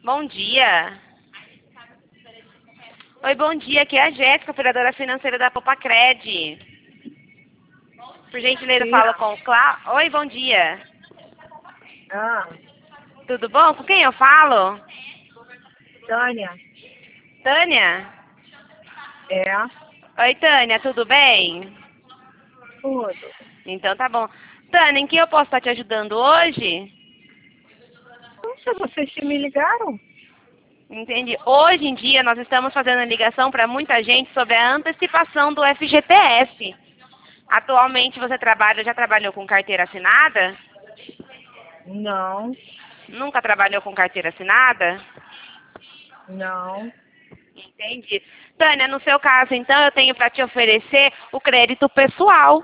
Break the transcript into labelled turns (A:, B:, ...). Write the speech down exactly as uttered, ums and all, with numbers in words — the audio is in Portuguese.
A: Bom dia. Oi, bom dia. Aqui é a Jéssica, operadora financeira da Popacred. Por gentileza,
B: Sim.
A: falo com o Clá... Oi, bom dia.
B: Ah,
A: Tudo bom? Com quem eu falo?
B: Tânia.
A: Tânia?
B: É,
A: Oi, Tânia, tudo bem?
B: tudo.
A: Então tá bom. Tânia, em que eu posso estar te ajudando hoje?
B: Poxa, vocês que me ligaram?
A: Entendi. Hoje em dia nós estamos fazendo ligação para muita gente sobre a antecipação do F G T S. Atualmente você trabalha, já trabalhou com carteira assinada?
B: Não,
A: Nunca trabalhou com carteira assinada?
B: não.
A: Entendi. Tânia, no seu caso, então, eu tenho para te oferecer o crédito pessoal.